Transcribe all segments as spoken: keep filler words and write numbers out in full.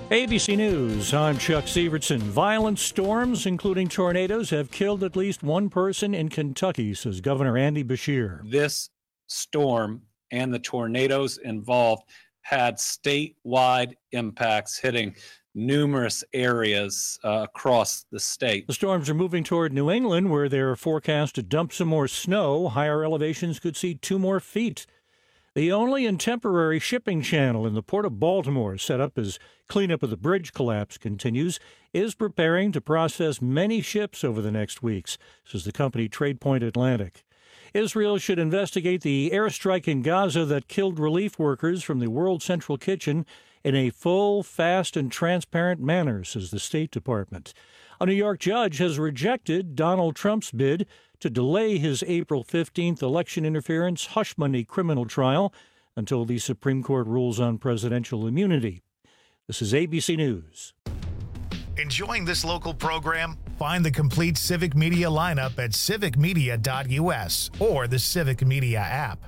A B C News, I'm Chuck Severson. Violent storms, including tornadoes, have killed at least one person in Kentucky, says Governor Andy Beshear. This storm and the tornadoes involved had statewide impacts hitting numerous areas uh, across the state. The storms are moving toward New England, where they're forecast to dump some more snow. Higher elevations could see two more feet. The only and temporary shipping channel in the Port of Baltimore, set up as cleanup of the bridge collapse continues, is preparing to process many ships over the next weeks, says the company TradePoint Atlantic. Israel should investigate the airstrike in Gaza that killed relief workers from the World Central Kitchen in a full, fast, and transparent manner, says the State Department. A New York judge has rejected Donald Trump's bid to delay his April fifteenth election interference hush money criminal trial until the Supreme Court rules on presidential immunity. This is A B C News. Enjoying this local program? Find the complete Civic Media lineup at civic media dot u s or the Civic Media app.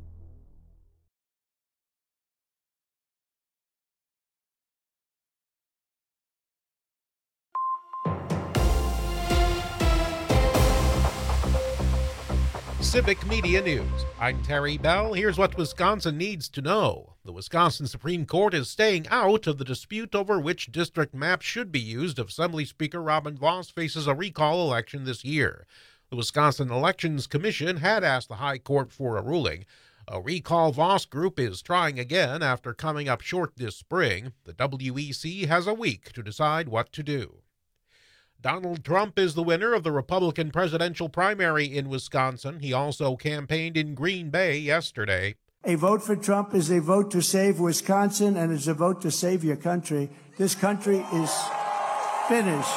Civic Media News. I'm Terry Bell. Here's what Wisconsin needs to know. The Wisconsin Supreme Court is staying out of the dispute over which district map should be used if Assembly Speaker Robin Vos faces a recall election this year. The Wisconsin Elections Commission had asked the High Court for a ruling. A recall Vos group is trying again after coming up short this spring. The W E C has a week to decide what to do. Donald Trump is the winner of the Republican presidential primary in Wisconsin. He also campaigned in Green Bay yesterday. A vote for Trump is a vote to save Wisconsin, and it's a vote to save your country. This country is finished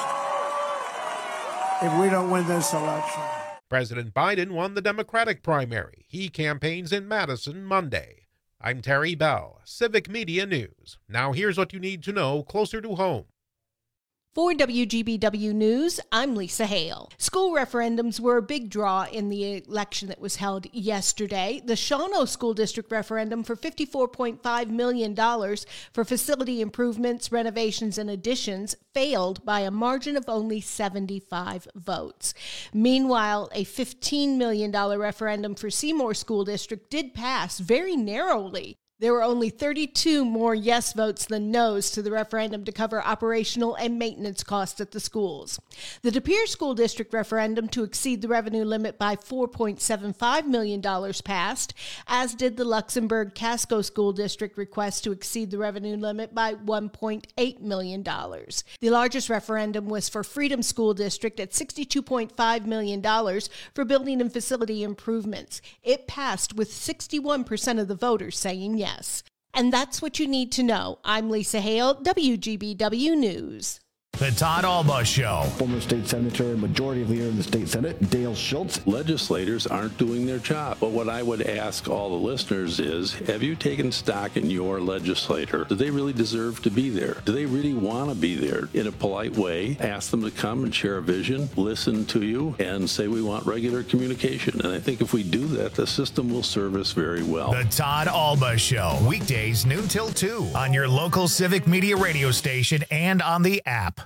if we don't win this election. President Biden won the Democratic primary. He campaigns in Madison Monday. I'm Terry Bell, Civic Media News. Now here's what you need to know closer to home. For W G B W News, I'm Lisa Hale. School referendums were a big draw in the election that was held yesterday. The Shawano School District referendum for fifty-four point five million dollars for facility improvements, renovations, and additions failed by a margin of only seventy-five votes. Meanwhile, a fifteen million dollars referendum for Seymour School District did pass very narrowly. There were only thirty-two more yes votes than no's to the referendum to cover operational and maintenance costs at the schools. The De Pere School District referendum to exceed the revenue limit by four point seven five million dollars passed, as did the Luxembourg Casco School District request to exceed the revenue limit by one point eight million dollars. The largest referendum was for Freedom School District at sixty-two point five million dollars for building and facility improvements. It passed with sixty-one percent of the voters saying yes. Yes. And that's what you need to know. I'm Lisa Hale, W G B W News. The Todd Alba Show. Former state senator and majority leader in the state senate, Dale Schultz. Legislators aren't doing their job. But what I would ask all the listeners is, have you taken stock in your legislator? Do they really deserve to be there? Do they really want to be there? In a polite way, ask them to come and share a vision, listen to you, and say we want regular communication. And I think if we do that, the system will serve us very well. The Todd Alba Show. Weekdays noon till two on your local Civic Media radio station and on the app.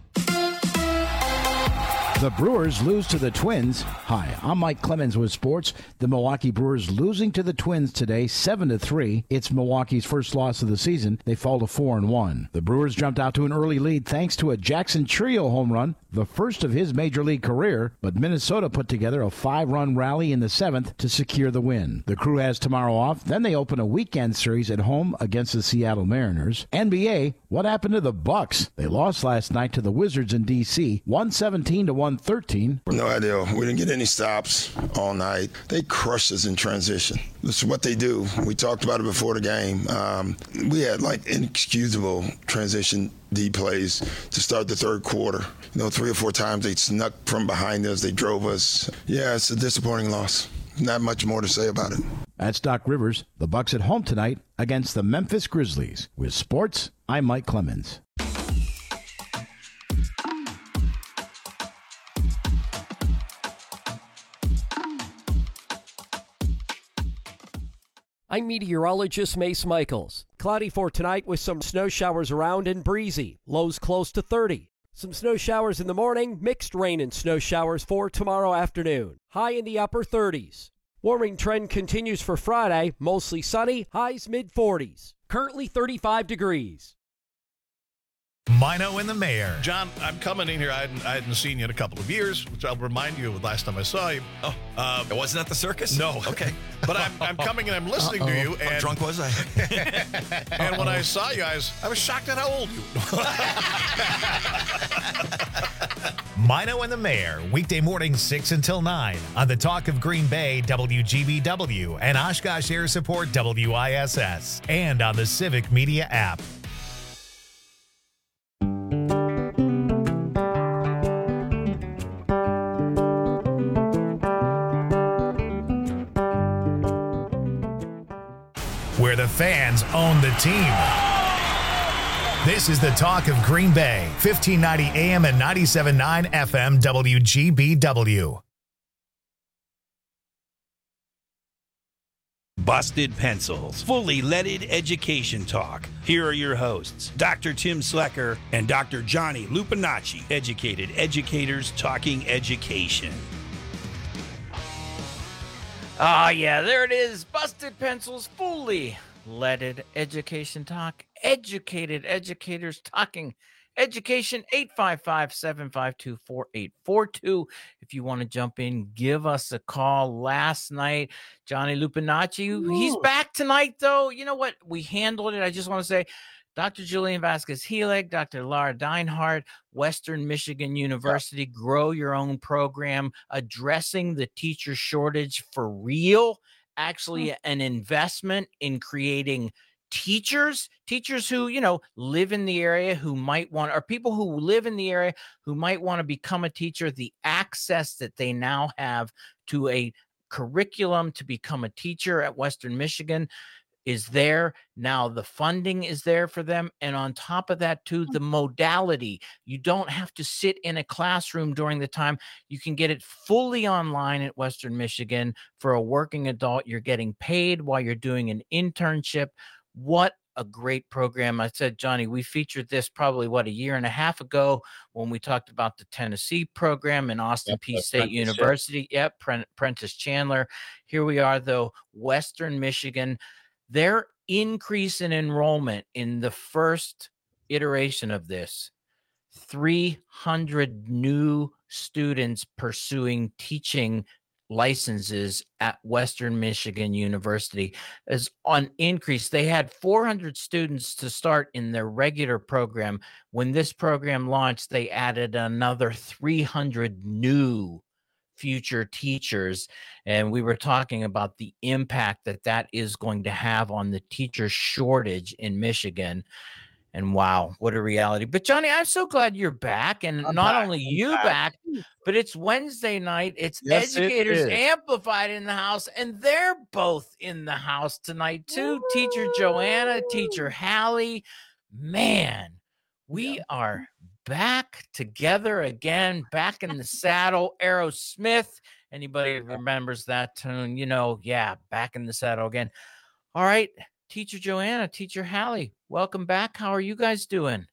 The Brewers lose to the Twins. Hi, I'm Mike Clemens with sports. The Milwaukee Brewers losing to the Twins today, seven to three. It's Milwaukee's first loss of the season. They fall to four and one. The Brewers jumped out to an early lead thanks to a Jackson Trio home run, the first of his major league career, but Minnesota put together a five-run rally in the seventh to secure the win. The Crew has tomorrow off. Then they open a weekend series at home against the Seattle Mariners. N B A, what happened to the Bucks? They lost last night to the Wizards in D C, one seventeen to one thirteen. No idea. We didn't get any stops all night. They crushed us in transition. This is what they do. We talked about it before the game. Um, we had like inexcusable transition D plays to start the third quarter. You know, three or four times they snuck from behind us. They drove us. Yeah, it's a disappointing loss. Not much more to say about it. That's Doc Rivers. The Bucks at home tonight against the Memphis Grizzlies. With sports, I'm Mike Clemens. I'm meteorologist Mace Michaels. Cloudy for tonight with some snow showers around and breezy. Lows close to thirty. Some snow showers in the morning, mixed rain and snow showers for tomorrow afternoon. High in the upper thirties. Warming trend continues for Friday, mostly sunny, highs mid forties. Currently thirty-five degrees. Mino and the Mayor. John, I'm coming in here. I hadn't, I hadn't seen you in a couple of years, which I'll remind you of the last time I saw you. Oh, uh, it wasn't at the circus? No. Okay. But I'm, I'm coming and I'm listening Uh-oh. to you. And, how drunk was I? And when I saw you, I was, I was shocked at how old you were. Mino and the Mayor, weekday morning six until nine on the Talk of Green Bay, W G B W, and Oshkosh Air Support, W I S S, and on the Civic Media app. Where the fans own the team. This is the Talk of Green Bay, fifteen ninety A M and ninety-seven point nine F M W G B W. Busted Pencils, fully leaded education talk. Here are your hosts, Doctor Tim Slecker and Doctor Johnny Lupinacci, educated educators talking education. Ah, yeah, there it is. Busted Pencils, fully leaded education talk. Educated educators talking education. Eight five five, seven five two, four eight four two. If you want to jump in, give us a call. Last night, Johnny Lupinacci, Ooh. he's back tonight, though. You know what? We handled it. I just want to say, Doctor Julian Vasquez-Helig, Doctor Laura Deinhardt, Western Michigan University, yeah. Grow Your Own program, addressing the teacher shortage for real, actually mm. an investment in creating teachers, teachers who, you know, live in the area, who might want, or people who live in the area who might want to become a teacher, the access that they now have to a curriculum to become a teacher at Western Michigan is there. Now the funding is there for them. And on top of that, too, the modality. You don't have to sit in a classroom during the time. You can get it fully online at Western Michigan. For a working adult, you're getting paid while you're doing an internship. What a great program. I said, Johnny, we featured this probably, what, a year and a half ago when we talked about the Tennessee program in Austin yep, Peay State University. Yep, Prentice Chandler. Here we are, though, Western Michigan. Their increase in enrollment in the first iteration of this, three hundred new students pursuing teaching licenses at Western Michigan University is on increase. They had four hundred students to start in their regular program. When this program launched, they added another three hundred new future teachers. And we were talking about the impact that that is going to have on the teacher shortage in Michigan. And wow, what a reality. But Johnny, I'm so glad you're back. And I'm not back. only I'm you back. back, but it's Wednesday night. It's yes, Educators it Amplified in the house. And they're both in the house tonight too. Woo! Teacher Joanna, Teacher Hallie. Man, we yeah. are back together again, back in the saddle. Aerosmith. Anybody remembers that tune? You know, yeah, back in the saddle again. All right, Teacher Joanna, Teacher Hallie, welcome back. How are you guys doing?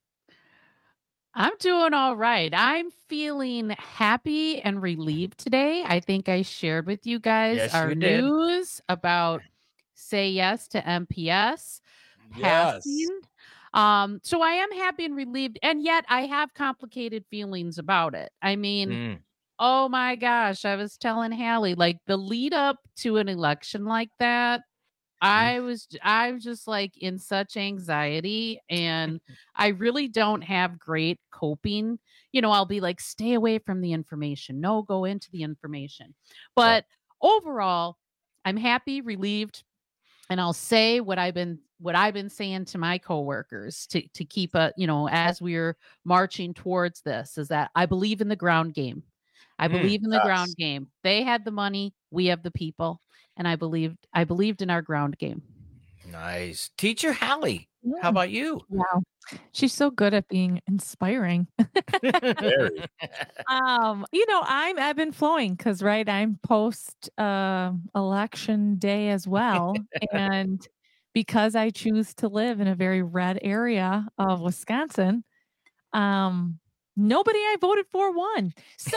I'm doing all right. I'm feeling happy and relieved today. I think I shared with you guys yes, our you news about Say Yes to M P S passing. Yes. Um, so I am happy and relieved, and yet I have complicated feelings about it. I mean, mm. oh my gosh, I was telling Hallie, like the lead up to an election like that, I was, I was just like in such anxiety, and I really don't have great coping. You know, I'll be like, stay away from the information. No, go into the information. But yeah. overall, I'm happy, relieved, and I'll say what I've been what I've been saying to my coworkers to to keep a, you know, as we're marching towards this, is that I believe in the ground game. I mm, believe in the yes. ground game. They had the money, we have the people, and I believed I believed in our ground game. Nice. Teacher Hallie, yeah. how about you? Wow. She's so good at being inspiring. um, you know, I'm ebb and flowing because, right, I'm post uh, election day as well. And because I choose to live in a very red area of Wisconsin, um, nobody I voted for won. So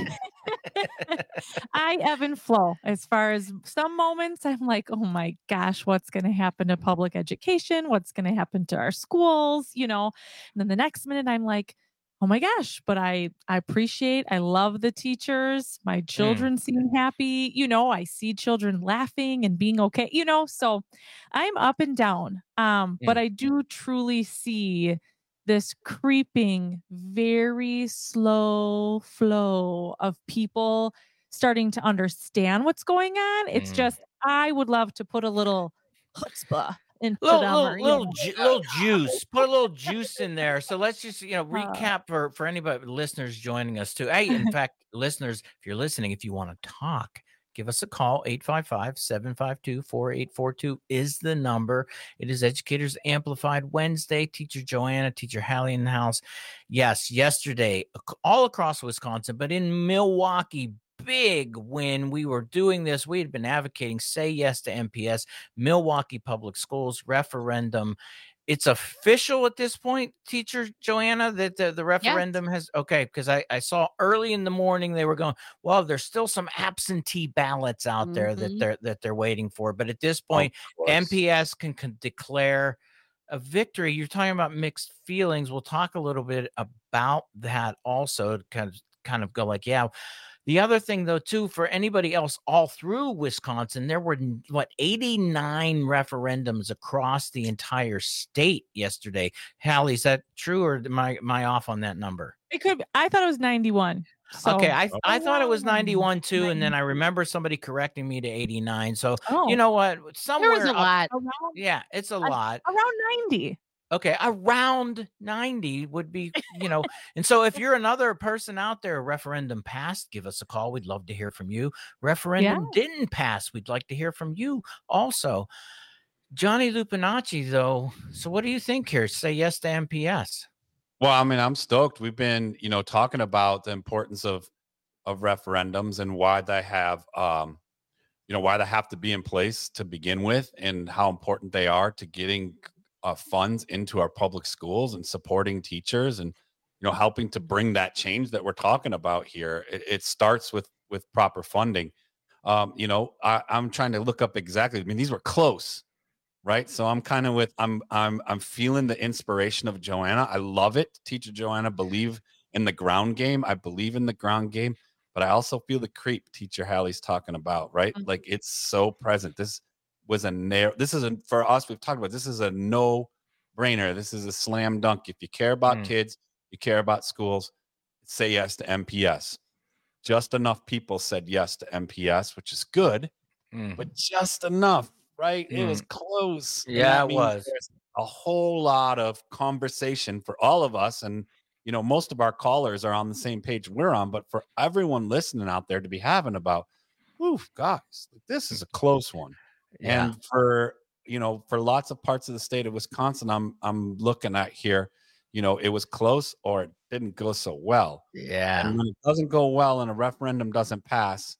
I ebb and flow. As far as some moments, I'm like, oh my gosh, what's going to happen to public education? What's going to happen to our schools? You know, and then the next minute I'm like, oh my gosh, but I, I appreciate, I love the teachers. My children mm. seem happy. You know, I see children laughing and being okay, you know, so I'm up and down. Um, mm. But I do truly see this creeping, very slow flow of people starting to understand what's going on. It's mm. just, I would love to put a little chutzpah into little, them. Little, or, little, ju- little juice. Put a little juice in there. So let's just, you know, recap uh, for, for anybody, listeners joining us too. Hey, in fact, listeners, if you're listening, if you want to talk, give us a call. Eight five five, seven five two, four eight four two is the number. It is Educators Amplified Wednesday. Teacher Joanna, Teacher Hallie in the house. Yes, yesterday, all across Wisconsin, but in Milwaukee, big when we were doing this. We had been advocating Say Yes to M P S, Milwaukee Public Schools referendum. It's official at this point, Teacher Joanna, that the, the referendum yes. has, okay, because I, I saw early in the morning they were going, well, there's still some absentee ballots out mm-hmm. there that they're that they're waiting for. But at this point, M P S can, can declare a victory. You're talking about mixed feelings. We'll talk a little bit about that also to kind of kind of go like, yeah. The other thing, though, too, for anybody else all through Wisconsin, there were, what, eighty-nine referendums across the entire state yesterday. Hallie, is that true, or am I, am I off on that number? It could. I thought it was ninety-one. So. Okay, I I thought it was ninety-one, too, ninety. And then I remember somebody correcting me to eighty-nine. So, oh. you know what? Somewhere there was a up, lot. Around, yeah, it's a lot. Around ninety. Okay, around ninety would be, you know, and so if you're another person out there, referendum passed, give us a call. We'd love to hear from you. Referendum yeah. didn't pass. We'd like to hear from you also. Johnny Lupinacci, though, so what do you think here? Say yes to M P S. Well, I mean, I'm stoked. We've been, you know, talking about the importance of of referendums and why they have, um, you know, why they have to be in place to begin with and how important they are to getting Uh, funds into our public schools and supporting teachers and, you know, helping to bring that change that we're talking about here. It, it starts with with proper funding. Um, you know, I, I'm trying to look up exactly. I mean, these were close, right? So I'm kind of with I'm I'm I'm feeling the inspiration of Joanna. I love it, Teacher Joanna. Believe in the ground game. I believe in the ground game, but I also feel the creep Teacher Hallie's talking about, right? Mm-hmm. Like it's so present. This. was a narrow, this is a, for us, we've talked about, this is a no brainer. This is a slam dunk. If you care about mm. kids, you care about schools, say yes to M P S. Just enough people said yes to M P S, which is good, mm. but just enough, right? Mm. It was close. Yeah, it was. There's a whole lot of conversation for all of us. And, you know, most of our callers are on the same page we're on, but for everyone listening out there to be having about, oof, guys, this is a close one. Yeah. And for, you know, for lots of parts of the state of Wisconsin, I'm I'm looking at here, you know, it was close or it didn't go so well. Yeah. And when it doesn't go well and a referendum doesn't pass,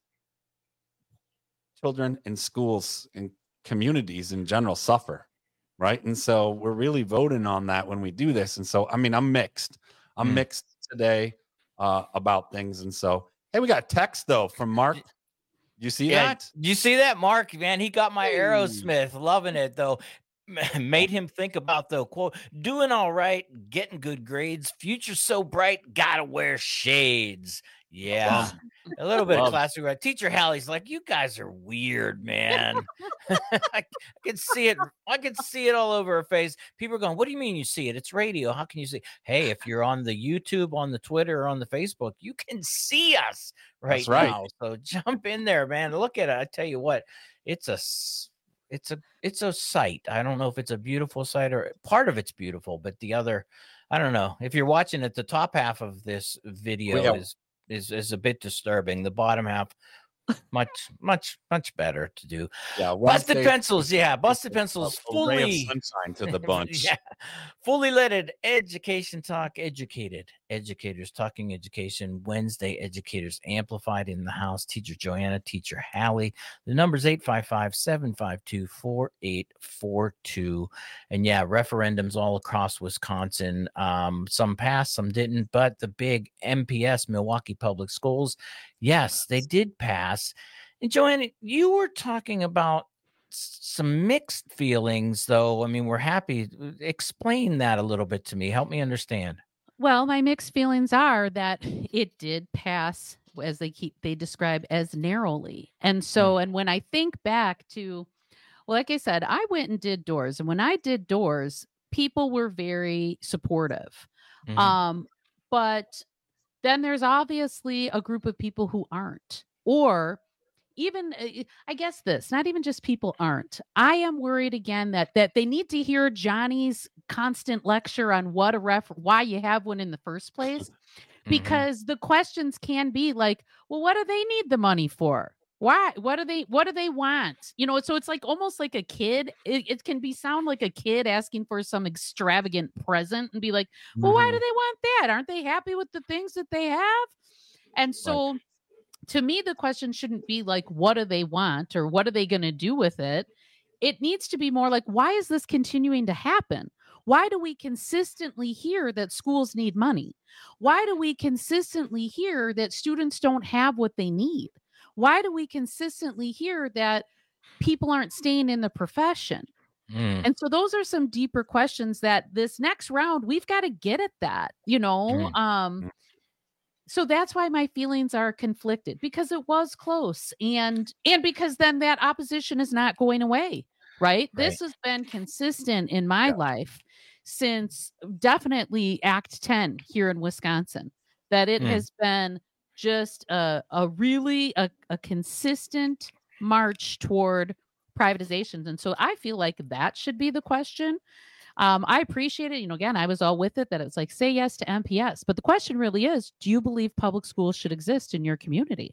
children in schools and communities in general suffer, right? And so we're really voting on that when we do this. And so, I mean, I'm mixed. I'm mm. mixed today uh, about things. And so, hey, we got a text, though, from Mark. You see yeah, that? You see that, Mark? Man, he got my hey. Aerosmith. Loving it, though. Made him think about the quote, doing all right, getting good grades, future so bright, gotta wear shades. Yeah. A little bit of classic, right? Teacher Hallie's like, you guys are weird, man. I, I can see it. I can see it all over her face. People are going, what do you mean you see it? It's radio. How can you see? Hey, if you're on the YouTube, on the Twitter, or on the Facebook, you can see us right, That's right. now. So jump in there, man. Look at it. I tell you what, it's a it's a it's a sight. I don't know if it's a beautiful sight or part of it's beautiful, but the other, I don't know. If you're watching it, the top half of this video yeah. is Is, is a bit disturbing. The bottom half, much, much, much better to do. Yeah, Busted Wednesday- Pencils. Yeah, Busted Pencils. A ray of Fully sunshine to the bunch. yeah, fully leaded education talk. Educated educators talking education. Wednesday educators amplified in the house. Teacher Joanna, Teacher Hallie. The number's eight five five, seven five two, four eight four two. And yeah, referendums all across Wisconsin. Um, some passed, some didn't. But the big M P S, Milwaukee Public Schools, yes, they did pass. And Joanna, you were talking about some mixed feelings, though. I mean, we're happy. Explain that a little bit to me. Help me understand. Well, my mixed feelings are that it did pass, as they keep they describe, as narrowly. And so, mm. and when I think back to, well, like I said, I went and did doors, and when I did doors, people were very supportive. Mm-hmm. Um, but then there's obviously a group of people who aren't, or even, I guess this, not even just people aren't. I am worried again that that they need to hear Johnny's constant lecture on what a ref, why you have one in the first place, because mm-hmm. the questions can be like, well, what do they need the money for? Why? What do they? What do they want? You know, so it's like almost like a kid. It, it can be sound like a kid asking for some extravagant present and be like, well, mm-hmm. why do they want that? Aren't they happy with the things that they have? And so. Right. To me, the question shouldn't be like, what do they want or what are they going to do with it? It needs to be more like, why is this continuing to happen? Why do we consistently hear that schools need money? Why do we consistently hear that students don't have what they need? Why do we consistently hear that people aren't staying in the profession? Mm. And so those are some deeper questions that this next round, we've got to get at that, you know? Mm. Um, So that's why my feelings are conflicted, because it was close, and and because then that opposition is not going away, right? right. This has been consistent in my yeah. life since definitely Act ten here in Wisconsin, that it mm. has been just a, a really a, a consistent march toward privatizations. And so I feel like that should be the question. Um, I appreciate it. You know, again, I was all with it that it's like, say yes to M P S. But the question really is, do you believe public schools should exist in your community?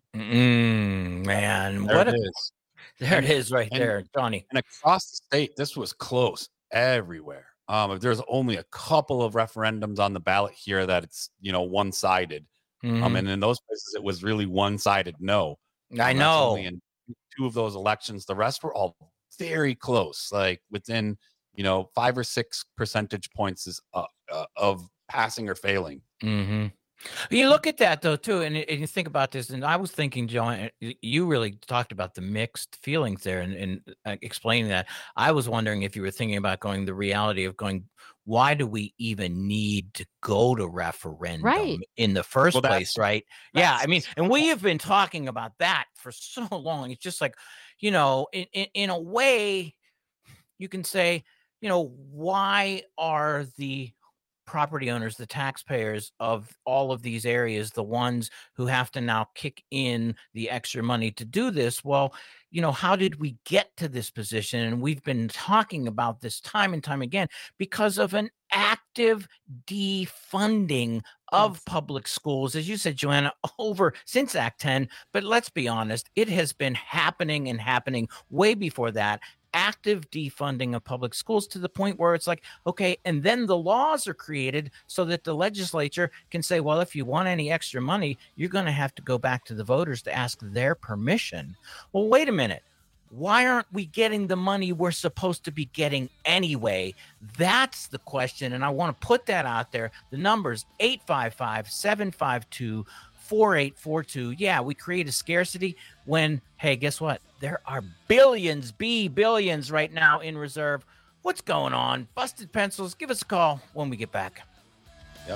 Mm, man, there what it a, is. There it is right and, there, Johnny. And across the state, this was close everywhere. Um, there's only a couple of referendums on the ballot here that it's, you know, one-sided. Mm-hmm. Um, and in those places, it was really one-sided no. I um, know. Only in two of those elections. The rest were all very close, like within you know, five or six percentage points is uh, uh, of passing or failing. Mm-hmm. You look at that though too, and, and you think about this. And I was thinking, John, you really talked about the mixed feelings there, and, and uh, explaining that. I was wondering if you were thinking about going the reality of going. Why do we even need to go to referendum right. in the first well, place? Right? Yeah, I mean, and we have been talking about that for so long. It's just like, you know, in in, in a way, you can say. You know, why are the property owners, the taxpayers of all of these areas, the ones who have to now kick in the extra money to do this? Well, you know, how did we get to this position? And we've been talking about this time and time again because of an active defunding of yes. public schools, as you said, Joanna, over since Act ten. But let's be honest, it has been happening and happening way before that. Active defunding of public schools to the point where it's like, okay, and then the laws are created so that the legislature can say, well, if you want any extra money, you're going to have to go back to the voters to ask their permission. Well, wait a minute. Why aren't we getting the money we're supposed to be getting anyway? That's the question, and I want to put that out there. The number's eight five five, seven five two, four eight four two. Yeah, we create a scarcity when, hey, guess what? There are billions, B billions right now in reserve. What's going on? Busted Pencils, give us a call when we get back. Yep.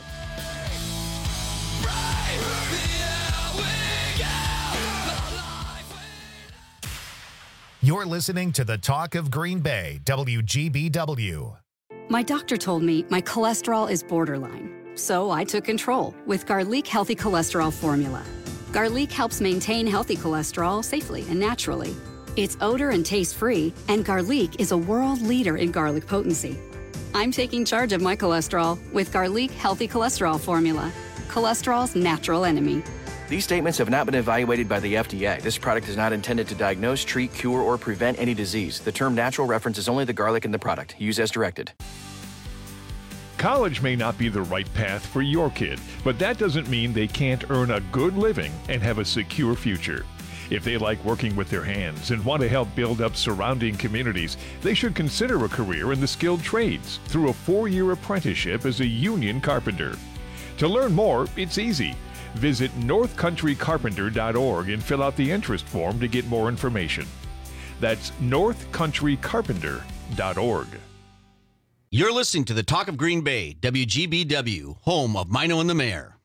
You're listening to the Talk of Green Bay, W G B W. My doctor told me my cholesterol is borderline, so I took control with Garlic Healthy Cholesterol Formula. Garlic helps maintain healthy cholesterol safely and naturally. It's odor and taste-free, and Garlic is a world leader in garlic potency. I'm taking charge of my cholesterol with Garlic Healthy Cholesterol Formula, cholesterol's natural enemy. These statements have not been evaluated by the F D A. This product is not intended to diagnose, treat, cure, or prevent any disease. The term natural references only the garlic in the product. Use as directed. College may not be the right path for your kid, but that doesn't mean they can't earn a good living and have a secure future. If they like working with their hands and want to help build up surrounding communities, they should consider a career in the skilled trades through a four-year apprenticeship as a union carpenter. To learn more, it's easy. Visit north country carpenter dot org and fill out the interest form to get more information. That's north country carpenter dot org. You're listening to the Talk of Green Bay, W G B W, home of Mino and the Mayor.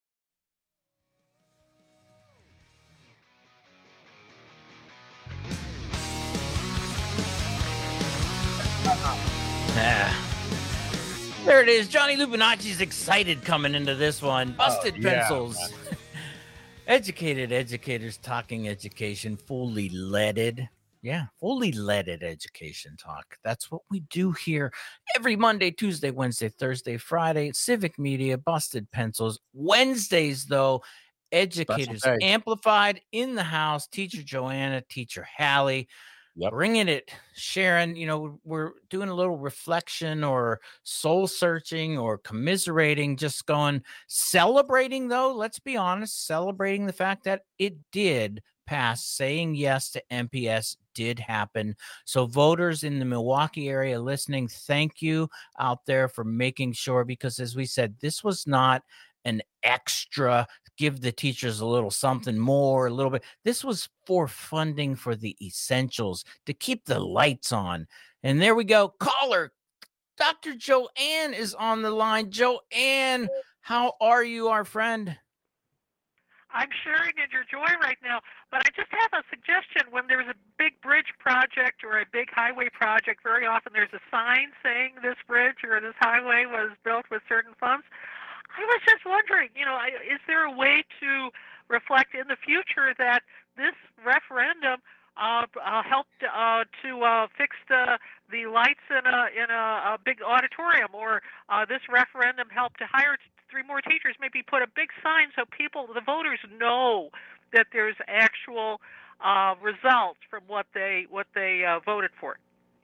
Ah. There it is. Johnny Lupinacci's excited coming into this one. Busted Oh, yeah, pencils. Educated educators talking education, fully leaded. Yeah, fully leaded education talk. That's what we do here every Monday, Tuesday, Wednesday, Thursday, Friday. Civic Media, Busted Pencils. Wednesdays, though, Educators Special day. Amplified in the house. Teacher Joanna, Teacher Hallie. Yep. Bringing it, Sharon. You know, we're doing a little reflection or soul searching or commiserating, just going celebrating, though. Let's be honest, celebrating the fact that it did pass. Saying yes to M P S did happen. So voters in the Milwaukee area listening, thank you out there for making sure, because as we said, this was not an extra give the teachers a little something more, a little bit. This was for funding for the essentials to keep the lights on. And there we go. Caller, Doctor Joanne is on the line. Joanne, how are you, our friend? I'm sharing in your joy right now, but I just have a suggestion. When there's a big bridge project or a big highway project, very often there's a sign saying this bridge or this highway was built with certain funds. I was just wondering, you know, is there a way to reflect in the future that this referendum uh, uh, helped uh, to uh, fix the the lights in a in a, a big auditorium, or uh, this referendum helped to hire t- three more teachers? Maybe put a big sign so people, the voters, know that there's actual uh, results from what they what they uh, voted for.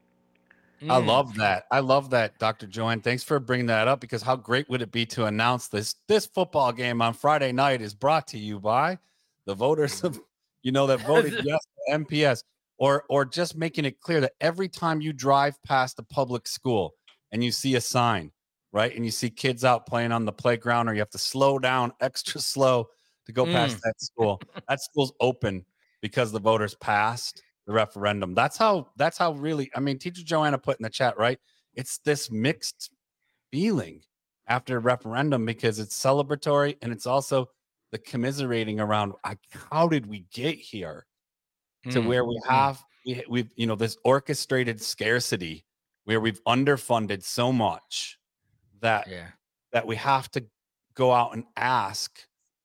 I love that. I love that, Doctor Joanne. Thanks for bringing that up, because how great would it be to announce this this football game on Friday night is brought to you by the voters of, you know, that voted yes to M P S, or or just making it clear that every time you drive past a public school and you see a sign, right, and you see kids out playing on the playground, or you have to slow down extra slow to go past Mm. that school, that school's open because the voters passed the referendum. That's how, that's how really, I mean, Teacher Joanna put in the chat, right? It's this mixed feeling after a referendum, because it's celebratory and it's also the commiserating around, like, how did we get here to Mm. where we have, we, we've, you know, this orchestrated scarcity where we've underfunded so much that, Yeah. that we have to go out and ask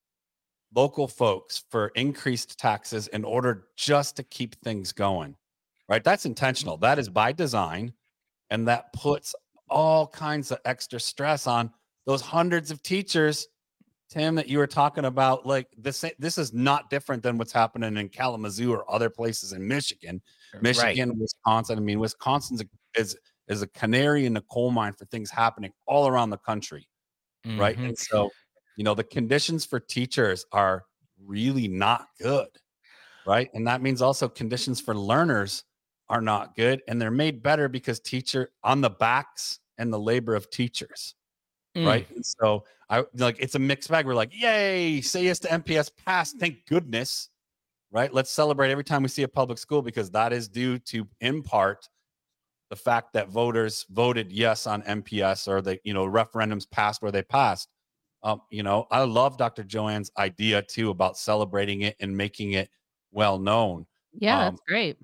local folks for increased taxes in order just to keep things going, right? That's intentional. That is by design. And that puts all kinds of extra stress on those hundreds of teachers, Tim, that you were talking about. Like this, this is not different than what's happening in Kalamazoo or other places in Michigan, Michigan, Right. Wisconsin. I mean, Wisconsin's a, is, is a canary in the coal mine for things happening all around the country. Right. Mhm. And so, you know, the conditions for teachers are really not good. Right. And that means also conditions for learners are not good. And they're made better because teacher on the backs and the labor of teachers. Mm. Right. And so I like, it's a mixed bag. We're like, yay, say yes to M P S pass. Thank goodness. Right. Let's celebrate every time we see a public school, because that is due to, in part, the fact that voters voted yes on M P S, or the, you know, referendums passed where they passed. Um, you know, I love Doctor Joanne's idea too about celebrating it and making it well known. Yeah, Um, that's great.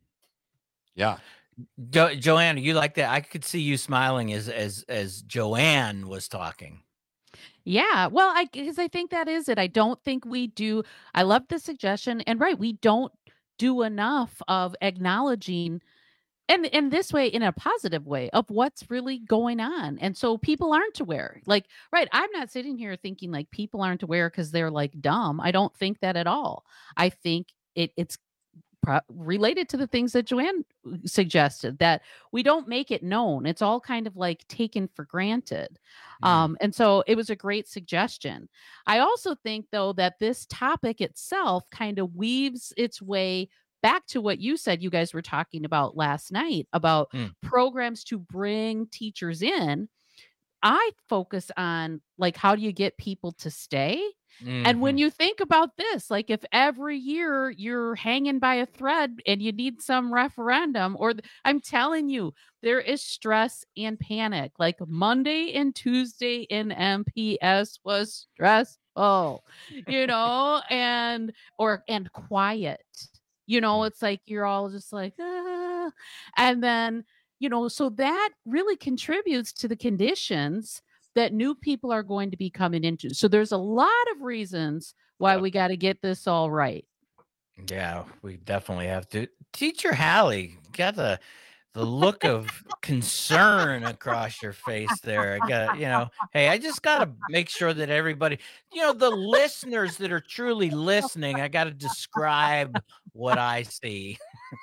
Yeah. Jo- Joanne, you like that? I could see you smiling as as as Joanne was talking. Yeah, well, I because I think that is it. I don't think we do. I love the suggestion, and right, we don't do enough of acknowledging And and this way, in a positive way, of what's really going on. And so people aren't aware. Like, right, I'm not sitting here thinking like people aren't aware because they're like dumb. I don't think that at all. I think it it's pro- related to the things that Joanne suggested, that we don't make it known. It's all kind of like taken for granted. Mm. Um, and so it was a great suggestion. I also think, though, that this topic itself kind of weaves its way back to what you said you guys were talking about last night about mm. programs to bring teachers in. I focus on like, how do you get people to stay? Mm-hmm. And when you think about this, like if every year you're hanging by a thread and you need some referendum, or th- I'm telling you, there is stress and panic. Like Monday and Tuesday in M P S was stressful, you know, and or and quiet. You know, it's like you're all just like, ah. And then, you know, so that really contributes to the conditions that new people are going to be coming into. So there's a lot of reasons why yep. we got to get this all right. Yeah, we definitely have to. Teacher Hallie, got the the look of concern across your face there. I got, you know, hey, I just got to make sure that everybody, you know, the listeners that are truly listening, I got to describe what I see.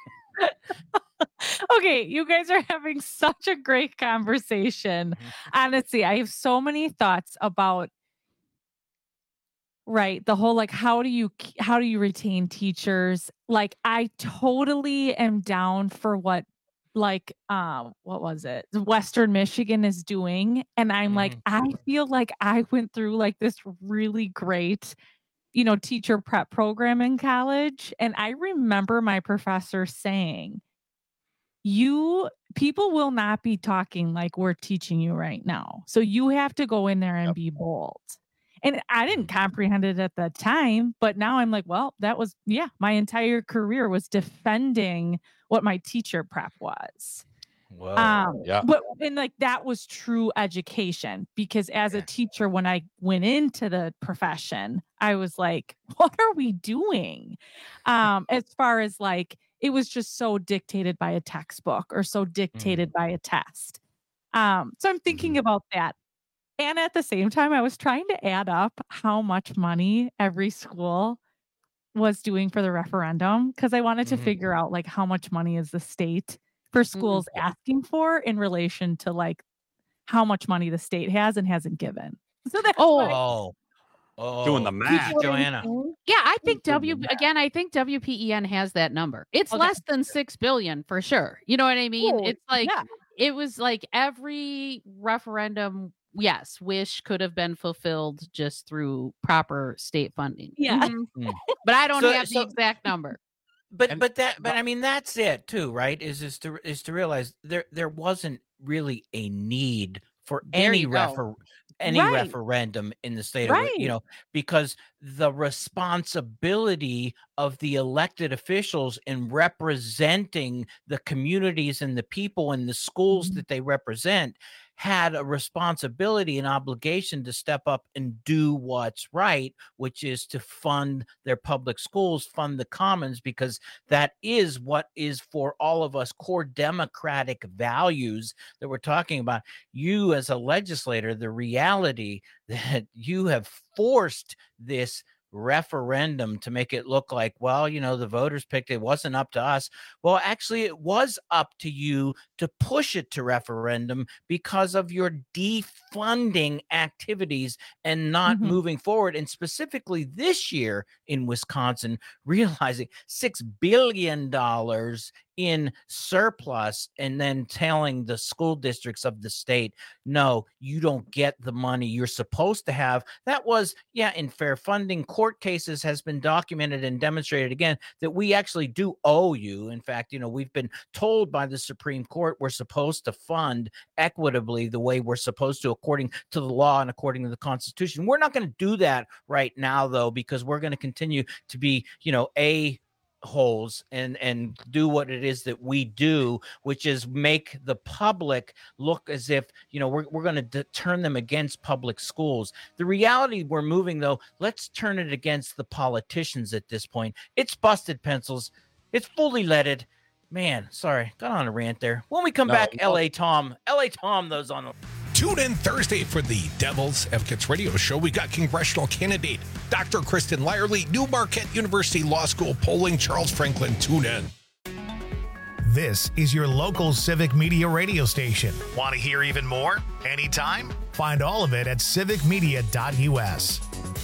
Okay, you guys are having such a great conversation. Honestly, I have so many thoughts about, right, the whole like, how do you how do you retain teachers? Like, I totally am down for what like um what was it Western Michigan is doing, and I'm mm-hmm. like, I feel like I went through like this really great, you know, teacher prep program in college, and I remember my professor saying, you people will not be talking like we're teaching you right now, so you have to go in there and yep. be bold. And I didn't comprehend it at the time, but now I'm like, well, that was, yeah, my entire career was defending what my teacher prep was. Whoa. Um, yeah. But, and like, that was true education, because as a teacher, when I went into the profession, I was like, what are we doing? Um, as far as like, it was just so dictated by a textbook or so dictated mm. by a test. Um, so I'm thinking mm. about that. And at the same time, I was trying to add up how much money every school was doing for the referendum, because I wanted to mm-hmm. figure out like how much money is the state for schools mm-hmm. asking for in relation to like how much money the state has and hasn't given. So that's oh, why- oh, oh, doing the math, Joanna. Yeah, I think W again. I think W P E N has that number. It's okay. less than six billion for sure. You know what I mean? Cool. It's like Yeah. it was like every referendum. Yes, wish could have been fulfilled just through proper state funding. Yeah. Mm-hmm. But I don't So- have so- the exact number. But And- but that but I mean that's it too, right? Is is to is to realize there there wasn't really a need for There any you go. refer any Right. referendum in the state of Wi- you Right. know, because the responsibility of the elected officials in representing the communities and the people and the schools Mhm. that they represent had a responsibility and obligation to step up and do what's right, which is to fund their public schools, fund the commons, because that is what is for all of us core democratic values that we're talking about. You as a legislator, the reality that you have forced this referendum to make it look like, well, you know, the voters picked it, it wasn't up to us. Well, actually, it was up to you to push it to referendum because of your defunding activities and not Mhm. moving forward. And specifically this year in Wisconsin, realizing six billion dollars in surplus and then telling the school districts of the state, no, you don't get the money you're supposed to have. That was, yeah, in fair funding court cases has been documented and demonstrated again that we actually do owe you. In fact, you know, we've been told by the Supreme Court we're supposed to fund equitably the way we're supposed to according to the law and according to the Constitution. We're not going to do that right now, though, because we're going to continue to be, you know, a holes and and do what it is that we do, which is make the public look as if, you know, we're, we're going to d- turn them against public schools. The reality we're moving, though, let's turn it against the politicians at this point. It's busted pencils. It's fully leaded. Man, sorry, got on a rant there. When we come No, back, no. L A Tom, L A Tom, those on the. Tune in Thursday for the Devil's Advocates Radio Show. We got congressional candidate Doctor Kristen Lyerly, New Marquette University Law School polling Charles Franklin. Tune in. This is your local civic media radio station. Want to hear even more? Anytime? Find all of it at civic media dot U S.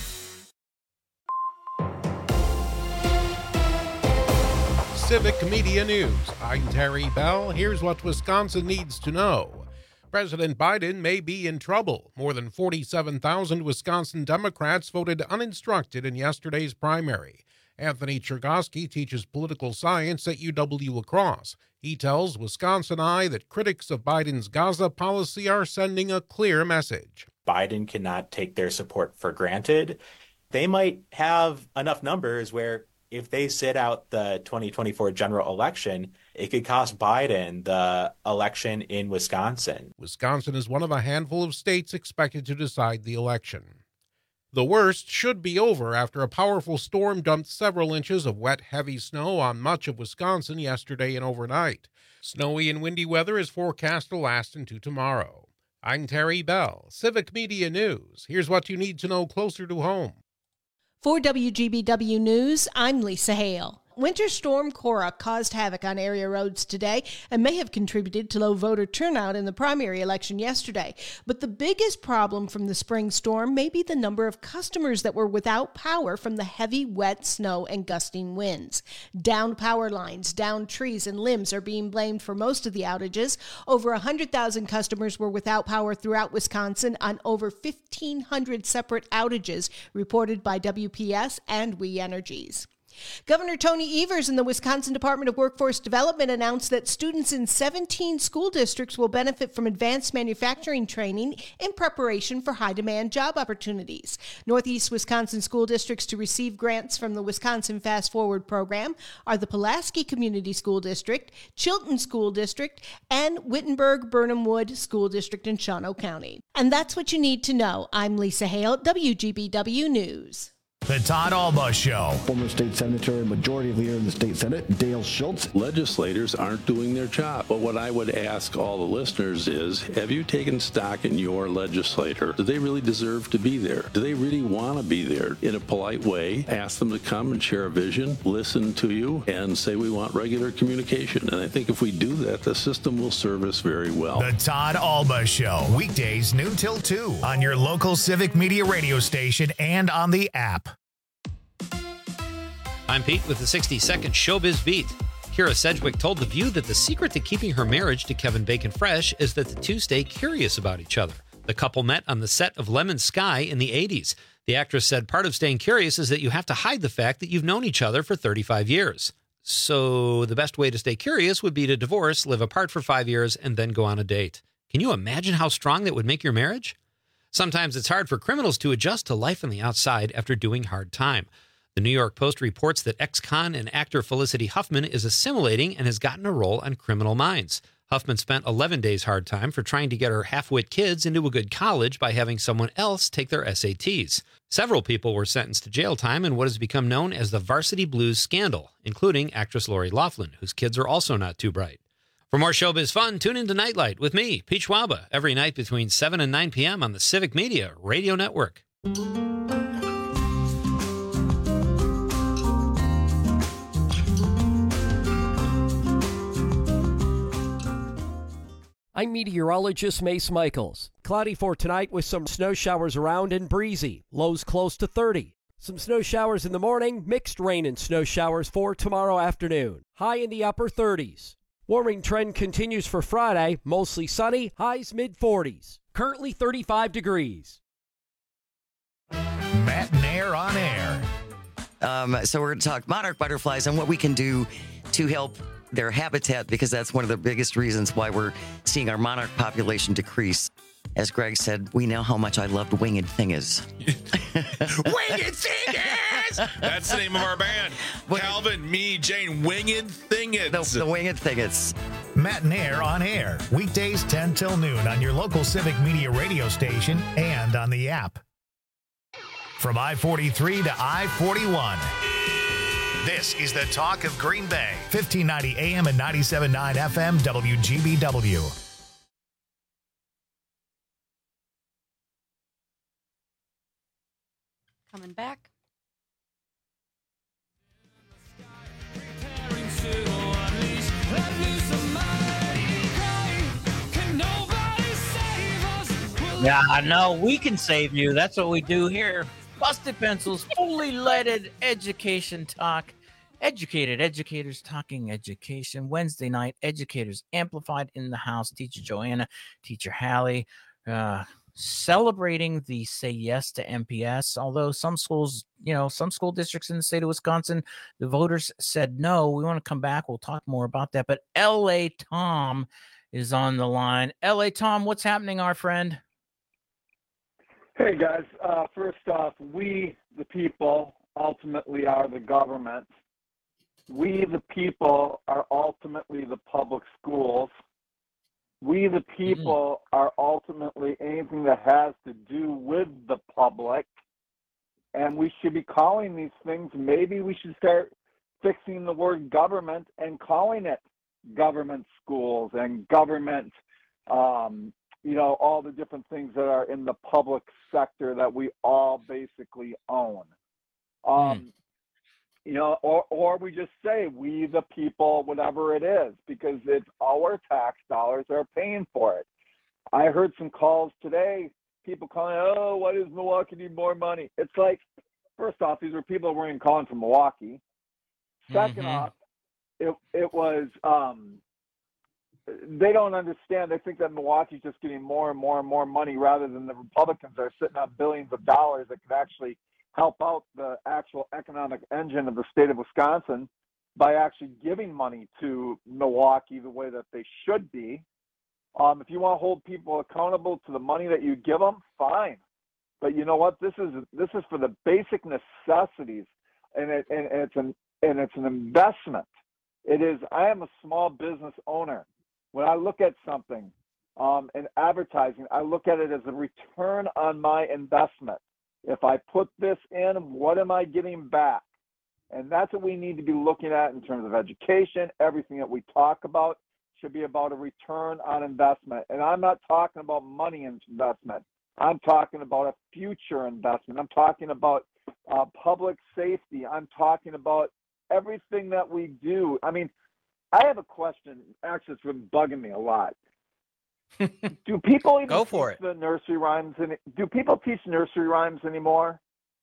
Civic Media News. I'm Terry Bell. Here's what Wisconsin needs to know. President Biden may be in trouble. More than forty-seven thousand Wisconsin Democrats voted uninstructed in yesterday's primary. Anthony Chergosky teaches political science at U W-La Crosse. He tells Wisconsin Eye that critics of Biden's Gaza policy are sending a clear message. Biden cannot take their support for granted. They might have enough numbers where if they sit out the twenty twenty-four general election, it could cost Biden the election in Wisconsin. Wisconsin is one of a handful of states expected to decide the election. The worst should be over after a powerful storm dumped several inches of wet, heavy snow on much of Wisconsin yesterday and overnight. Snowy and windy weather is forecast to last into tomorrow. I'm Terry Bell, Civic Media News. Here's what you need to know closer to home. For W G B W News, I'm Lisa Hale. Winter Storm Cora caused havoc on area roads today and may have contributed to low voter turnout in the primary election yesterday. But the biggest problem from the spring storm may be the number of customers that were without power from the heavy, wet snow and gusting winds. Downed power lines, downed trees, and limbs are being blamed for most of the outages. Over one hundred thousand customers were without power throughout Wisconsin on over fifteen hundred separate outages reported by W P S and We Energies. Governor Tony Evers in the Wisconsin Department of Workforce Development announced that students in seventeen school districts will benefit from advanced manufacturing training in preparation for high-demand job opportunities. Northeast Wisconsin school districts to receive grants from the Wisconsin Fast Forward program are the Pulaski Community School District, Chilton School District, and Wittenberg-Burnham Wood School District in Shawano County. And that's what you need to know. I'm Lisa Hale, W G B W News. The Todd Alba Show. Former state senator and majority leader in the state senate, Dale Schultz. Legislators aren't doing their job. But what I would ask all the listeners is, have you taken stock in your legislator? Do they really deserve to be there? Do they really want to be there? In a polite way, ask them to come and share a vision, listen to you, and say we want regular communication. And I think if we do that, the system will serve us very well. The Todd Alba Show. Weekdays noon till two on your local civic media radio station and on the app. I'm Pete with the sixty second Showbiz Beat. Kira Sedgwick told The View that the secret to keeping her marriage to Kevin Bacon fresh is that the two stay curious about each other. The couple met on the set of Lemon Sky in the eighties. The actress said part of staying curious is that you have to hide the fact that you've known each other for thirty-five years. So the best way to stay curious would be to divorce, live apart for five years, and then go on a date. Can you imagine how strong that would make your marriage? Sometimes it's hard for criminals to adjust to life on the outside after doing hard time. The New York Post reports that ex-con and actor Felicity Huffman is assimilating and has gotten a role on Criminal Minds. Huffman spent eleven days hard time for trying to get her half-wit kids into a good college by having someone else take their S A Ts. Several people were sentenced to jail time in what has become known as the Varsity Blues scandal, including actress Lori Loughlin, whose kids are also not too bright. For more showbiz fun, tune into Nightlight with me, Pete Schwaba, every night between seven and nine p.m. on the Civic Media Radio Network. I'm meteorologist Mace Michaels. Cloudy for tonight with some snow showers around and breezy. Lows close to thirty. Some snow showers in the morning, mixed rain and snow showers for tomorrow afternoon. High in the upper thirties. Warming trend continues for Friday, mostly sunny, highs mid forties. Currently thirty-five degrees. Matt and Air on Air. Um, so we're going to talk monarch butterflies and what we can do to help their habitat, because that's one of the biggest reasons why we're seeing our monarch population decrease. As Greg said, we know how much I loved Winged Thingers. Winged Thingers! That's the name of our band. Calvin, me, Jane, Winged Thingers. The, the Winged Thingers. Matt and Air on Air. Weekdays ten till noon on your local Civic Media radio station and on the app. From I forty-three to I forty-one. This is the Talk of Green Bay, fifteen ninety A M and ninety-seven point nine F M W G B W. Coming back. Yeah, no, we can save you. That's what we do here. Busted Pencils, fully leaded education talk. Educated educators talking education. Wednesday night, educators amplified in the house. Teacher Joanna, Teacher Hallie, uh, celebrating the Say Yes to M P S. Although some schools, you know, some school districts in the state of Wisconsin, the voters said no. We want to come back. We'll talk more about that. But L A Tom is on the line. L A Tom, what's happening, our friend? Hey, guys. Uh, first off, we, the people, ultimately are the government. We, the people, are ultimately the public schools. We, the people, mm-hmm. are ultimately anything that has to do with the public. And we should be calling these things, maybe we should start fixing the word government and calling it government schools and government um you know, all the different things that are in the public sector that we all basically own. Um, mm. You know, or, or we just say, we the people, whatever it is, because it's our tax dollars that are paying for it. I heard some calls today, people calling, oh, why does Milwaukee need more money? It's like, first off, these were people who weren't even calling from Milwaukee. Second mm-hmm. off, it, it was, um, they don't understand. They think that Milwaukee's just getting more and more and more money rather than the Republicans are sitting on billions of dollars that could actually help out the actual economic engine of the state of Wisconsin by actually giving money to Milwaukee the way that they should be. Um, if you want to hold people accountable to the money that you give them, fine. But you know what? This is this is for the basic necessities, and it and it's an and it's an investment. It is. I am a small business owner. When I look at something um, in advertising, I look at it as a return on my investment. If I put this in, what am I getting back? And that's what we need to be looking at in terms of education. Everything that we talk about should be about a return on investment. And I'm not talking about money investment. I'm talking about a future investment. I'm talking about uh, public safety. I'm talking about everything that we do. I mean, I have a question. Actually, it's been bugging me a lot. Do people even Go for teach it. the nursery rhymes? Any, do people teach nursery rhymes anymore?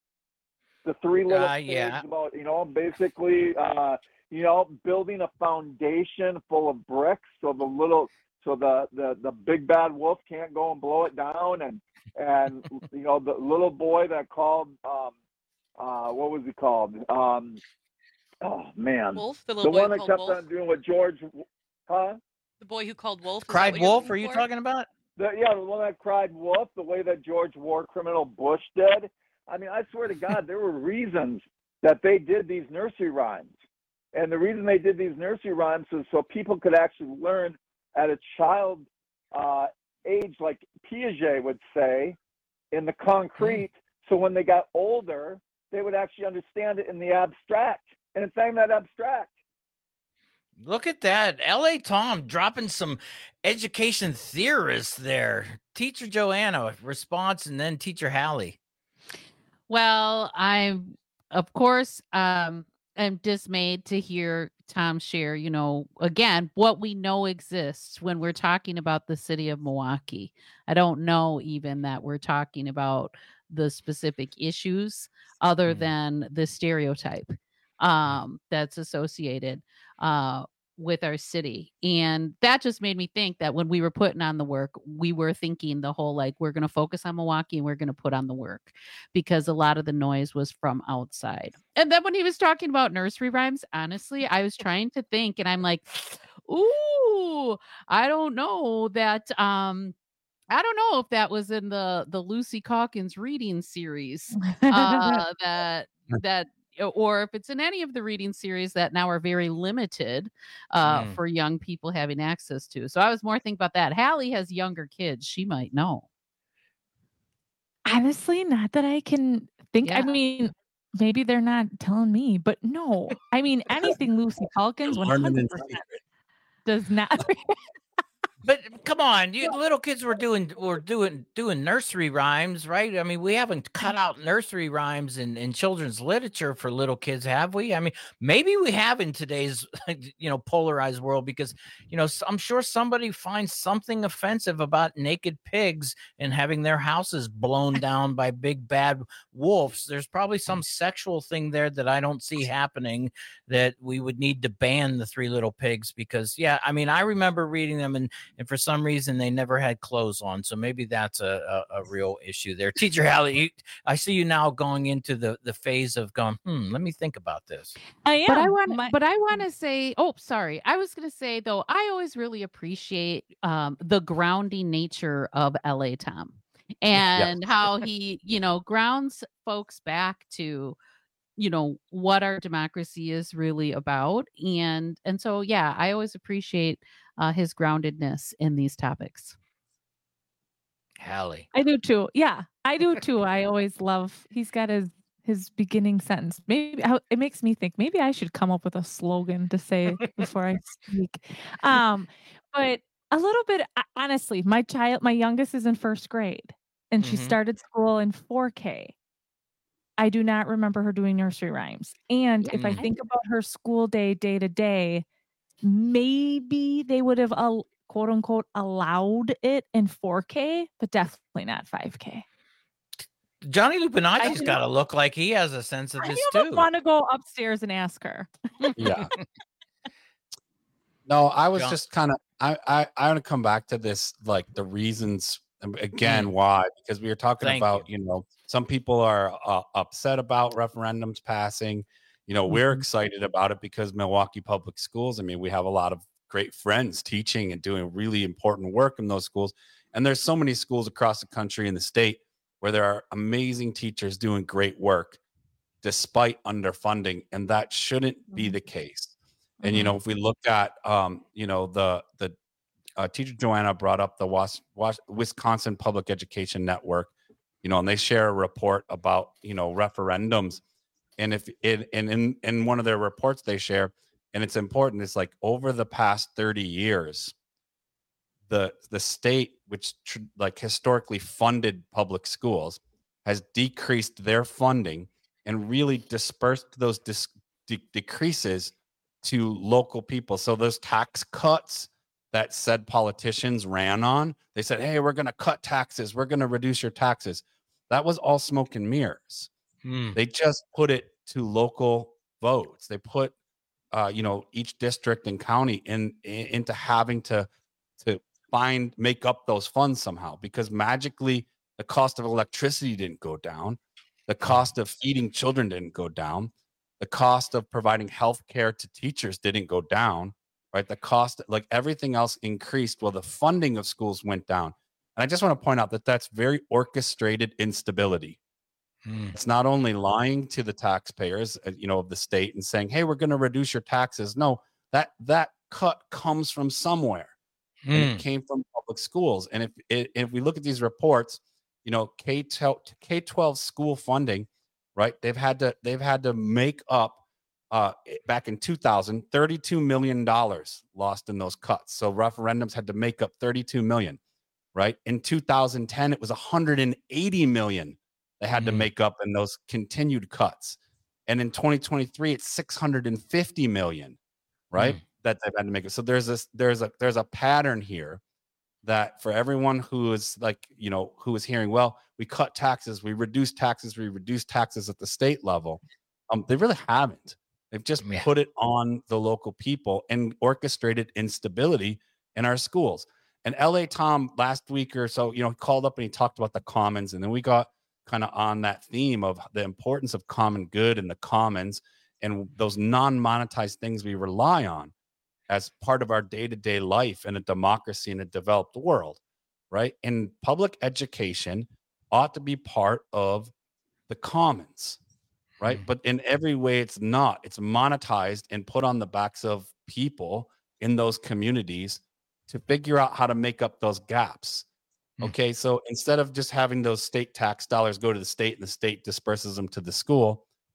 The three little Uh, pigs yeah. about, you know, basically, uh, you know, building a foundation full of bricks so the little, so the, the, the big bad wolf can't go and blow it down, and and you know the little boy that called, um, uh, what was he called? Um, oh man, Wolf, the the little boy one that called kept Wolf? on doing what George, huh? The boy who called Wolf. Is that Cried what you're wolf, looking are you for? talking about? The, yeah, the one that cried wolf, the way that George War criminal Bush did. I mean, I swear to God, there were reasons that they did these nursery rhymes. And the reason they did these nursery rhymes is so people could actually learn at a child uh, age, like Piaget would say, in the concrete. Mm. So when they got older, they would actually understand it in the abstract. And it's not even that abstract. Look at that. L A Tom dropping some education theorists there. Teacher Joanna, response, and then Teacher Hallie. Well, I'm, of course, um, am dismayed to hear Tom share, you know, again, what we know exists when we're talking about the city of Milwaukee. I don't know even that we're talking about the specific issues other mm. than the stereotype um, that's associated uh, with our city. And that just made me think that when we were putting on the work, we were thinking the whole, like, we're going to focus on Milwaukee and we're going to put on the work, because a lot of the noise was from outside. And then when he was talking about nursery rhymes, honestly, I was trying to think, and I'm like, ooh, I don't know that, um, I don't know if that was in the, the Lucy Calkins reading series, uh, that, that, or if it's in any of the reading series that now are very limited uh, mm. for young people having access to. So I was more thinking about that. Hallie has younger kids. She might know. Honestly, not that I can think. Yeah. I mean, maybe they're not telling me, but no. I mean, anything Lucy Calkins one hundred percent does not. But come on, you little kids were doing were doing doing nursery rhymes, right? I mean, we haven't cut out nursery rhymes in, in children's literature for little kids, have we? I mean, maybe we have in today's you know polarized world, because you know I'm sure somebody finds something offensive about naked pigs and having their houses blown down by big bad wolves. There's probably some sexual thing there that I don't see happening, that we would need to ban the Three Little Pigs, because yeah, I mean, I remember reading them, and And for some reason, they never had clothes on. So maybe that's a, a, a real issue there. Teacher Hallie, you, I see you now going into the, the phase of going, hmm, let me think about this. I am. But I want, My- but I want to say, oh, sorry. I was going to say though, I always really appreciate um, the grounding nature of L A Tom, and how he, you know, grounds folks back to, you know, what our democracy is really about, and and so yeah, I always appreciate uh, his groundedness in these topics. Hallie, I do too. Yeah, I do too. I always love. He's got his his beginning sentence. Maybe I- it makes me think. Maybe I should come up with a slogan to say before I speak. Um, but a little bit uh, honestly, my child, my youngest is in first grade, and she Mhm. started school in four K. I do not remember her doing nursery rhymes. And if I Mm. think about her school day, day to day, maybe they would have, uh, quote unquote, allowed it in four K, but definitely not five K. Johnny Lupinacci's I- got to look like he has a sense of I his don't too. want to go upstairs and ask her. Yeah. No, I was John- just kind of I I I want to come back to this, like the reasons um, again Mm. why, because we were talking Thank about you. know some people are uh, upset about referendums passing. You know, we're Mhm. excited about it because Milwaukee Public Schools. I mean, we have a lot of great friends teaching and doing really important work in those schools, and there's so many schools across the country and the state where there are amazing teachers doing great work despite underfunding, and that shouldn't be the case. And you know, if we look at um, you know, the the uh, teacher Joanna brought up the Was- Was- Wisconsin Public Education Network, you know, and they share a report about you know referendums, and if it and in in one of their reports they share, and it's important, it's like over the past thirty years, the the state, which tr- like historically funded public schools, has decreased their funding and really dispersed those dis- de- decreases to local people. So those tax cuts that said politicians ran on, they said, hey, we're going to cut taxes, we're going to reduce your taxes. That was all smoke and mirrors. Hmm. They just put it to local votes. They put uh, you know each district and county in, in into having to to find make up those funds somehow, because magically the cost of electricity didn't go down, the cost of feeding children didn't go down, the cost of providing health care to teachers didn't go down, right? The cost, like everything else, increased while the funding of schools went down. And I just want to point out that that's very orchestrated instability. Hmm. It's not only lying to the taxpayers, uh, you know, of the state and saying, "Hey, we're going to reduce your taxes." No, that that cut comes from somewhere, and Hmm. it came from public schools. And if it, if we look at these reports, you know, K twelve school funding, right? They've had to they've had to make up uh, back in two thousand, thirty-two million dollars lost in those cuts. So referendums had to make up thirty-two million, right? In two thousand ten, it was one hundred eighty million they had to Mhm. make up in those continued cuts. And in twenty twenty-three, it's six hundred fifty million, right? Mm. That they've had to make it. So there's this, there's a there's a pattern here that for everyone who is like, you know, who is hearing, well, we cut taxes, we reduce taxes, we reduce taxes at the state level. Um, they really haven't. They've just Yeah. put it on the local people and orchestrated instability in our schools. And L A Tom last week or so, you know, called up and he talked about the commons, and then we got kind of on that theme of the importance of common good and the commons and those non-monetized things we rely on as part of our day-to-day life in a democracy in a developed world, right? And public education ought to be part of the commons, right? Mhm. But in every way it's not. It's monetized and put on the backs of people in those communities to figure out how to make up those gaps. Mm. Okay, so instead of just having those state tax dollars go to the state and the state disperses them to the school,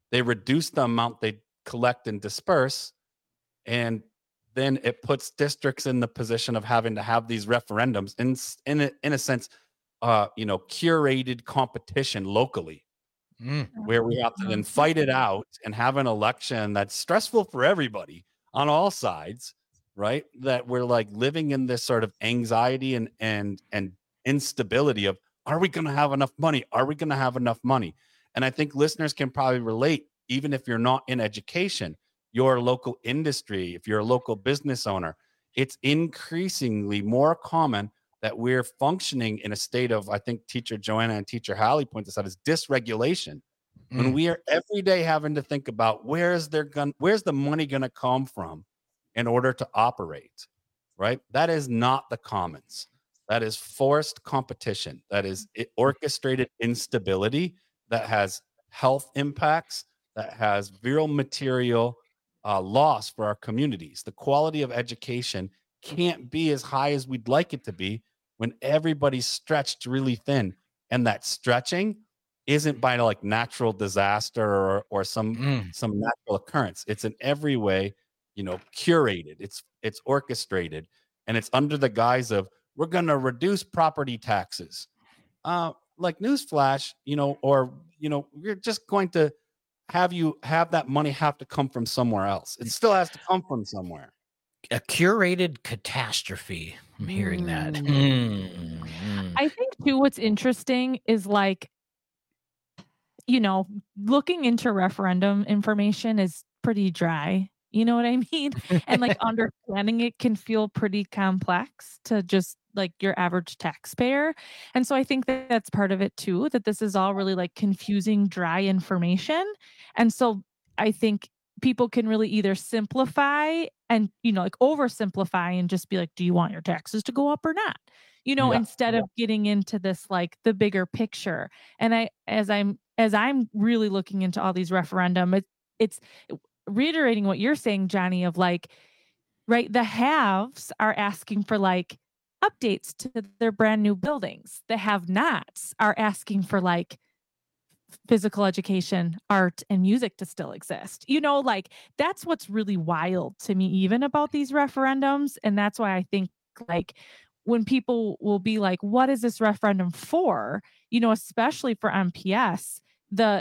they reduce the amount they collect and disperse, and then it puts districts in the position of having to have these referendums in in a, in a sense, uh, you know, curated competition locally, mm. where we have to then fight it out and have an election that's stressful for everybody on all sides, right? That we're like living in this sort of anxiety and and and instability of, are we going to have enough money? Are we going to have enough money? And I think listeners can probably relate, even if you're not in education, your local industry, if you're a local business owner, it's increasingly more common that we're functioning in a state of, I think Teacher Joanna and Teacher Hallie point this out, is dysregulation. Mm. When we are every day having to think about where's their gun, where's the money going to come from in order to operate, right? That is not the commons. That is forced competition. That is orchestrated instability that has health impacts, that has viral material uh, loss for our communities. The quality of education can't be as high as we'd like it to be when everybody's stretched really thin. And that stretching isn't by like natural disaster or, or some, mm. some natural occurrence. It's in every way, you know, curated. It's, it's orchestrated, and it's under the guise of, we're going to reduce property taxes. Uh, like newsflash, you know, or, you know, we're just going to have you have that money have to come from somewhere else. It still has to come from somewhere. A curated catastrophe. I'm hearing mm. that. Mm. I think too, what's interesting is like, you know, looking into referendum information is pretty dry. You know what I mean? And like understanding it can feel pretty complex to just like your average taxpayer. And so I think that that's part of it too, that this is all really like confusing, dry information. And so I think people can really either simplify and, you know, like oversimplify and just be like, do you want your taxes to go up or not? You know, yeah. instead of getting into this, like the bigger picture. And I, as I'm, as I'm really looking into all these referendum, it, it's reiterating what you're saying, Johnny, of like, right, the haves are asking for like updates to their brand new buildings. The have-nots are asking for like physical education, art, and music to still exist. You know, like that's what's really wild to me, even about these referendums. And that's why I think like when people will be like, what is this referendum for? You know, especially for M P S, the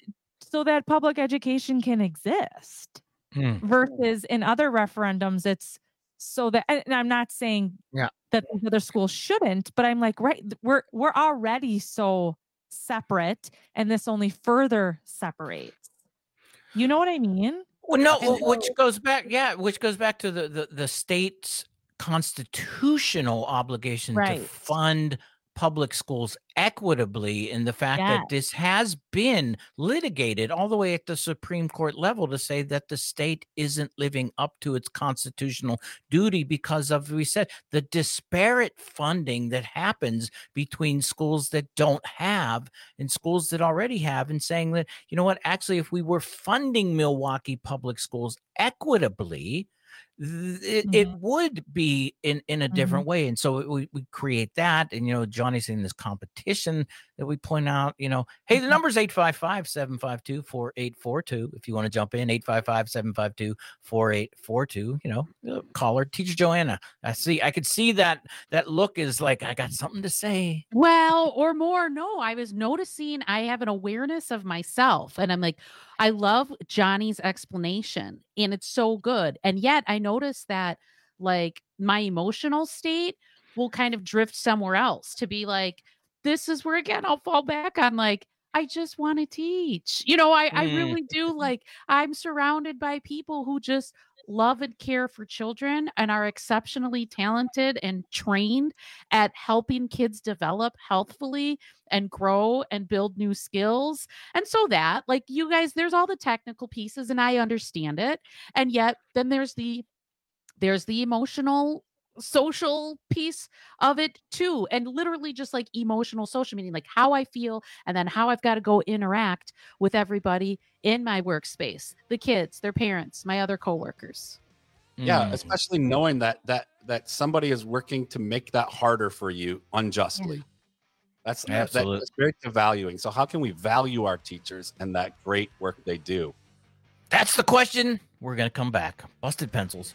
so that public education can exist. Mm. Versus in other referendums, it's so that, and I'm not saying yeah. that these other schools shouldn't, but I'm like, right, we're we're already so separate, and this only further separates. You know what I mean? Well, no, well, which goes back, yeah, which goes back to the the, the state's constitutional obligation right. to fund public schools equitably, and the fact yes. that this has been litigated all the way at the Supreme Court level to say that the state isn't living up to its constitutional duty because of, we said, the disparate funding that happens between schools that don't have and schools that already have, and saying that, you know what, actually, if we were funding Milwaukee public schools equitably, It, mm-hmm. it would be in, in a different mm-hmm. way. And so we, we create that. And, you know, Johnny's in this competition that we point out, you know, hey, the number's eight five five, seven five two, four eight four two. If you want to jump in, eight five five, seven five two, four eight four two, you know, call her, Teacher Joanna. I see, I could see that, that look is like, I got something to say. Well, or more. No, I was noticing I have an awareness of myself, and I'm like, I love Johnny's explanation, and it's so good. And yet I notice that like my emotional state will kind of drift somewhere else to be like, this is where again, I'll fall back on like, I just want to teach, you know, I, mm. I really do. Like, I'm surrounded by people who just love and care for children and are exceptionally talented and trained at helping kids develop healthfully and grow and build new skills. And so that, like, you guys, there's all the technical pieces and I understand it. And yet then there's the, there's the emotional, social piece of it too. And literally just like emotional social, meaning like how I feel and then how I've got to go interact with everybody in my workspace, the kids, their parents, my other coworkers. Yeah, mm. especially knowing that that that somebody is working to make that harder for you unjustly. That's Absolutely. That, that's very devaluing. So how can we value our teachers and that great work they do? That's the question. We're going to come back. Busted Pencils.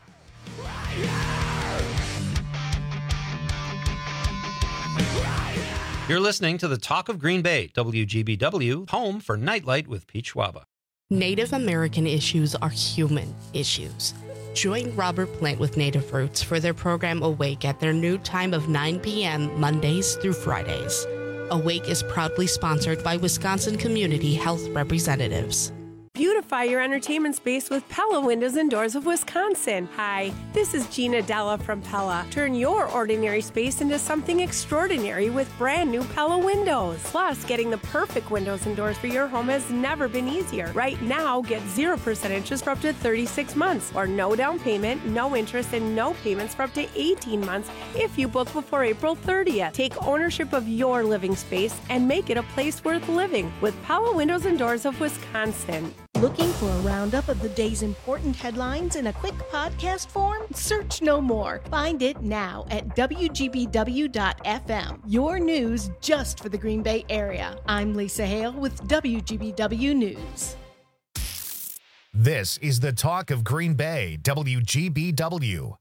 You're listening to the Talk of Green Bay, W G B W, home for Nightlight with Pete Schwaba. Native American issues are human issues. Join Robert Plant with Native Roots for their program Awake at their new time of nine p.m. Mondays through Fridays. Awake is proudly sponsored by Wisconsin Community Health Representatives. Beautify your entertainment space with Pella Windows and Doors of Wisconsin. Hi, this is Gina Della from Pella. Turn your ordinary space into something extraordinary with brand new Pella windows. Plus, getting the perfect windows and doors for your home has never been easier. Right now, get zero percent interest for up to thirty-six months, or no down payment, no interest, and no payments for up to eighteen months if you book before April thirtieth. Take ownership of your living space and make it a place worth living with Pella Windows and Doors of Wisconsin. Looking for a roundup of the day's important headlines in a quick podcast form? Search no more. Find it now at W G B W dot F M. Your news just for the Green Bay area. I'm Lisa Hale with W G B W News. This is the Talk of Green Bay, W G B W.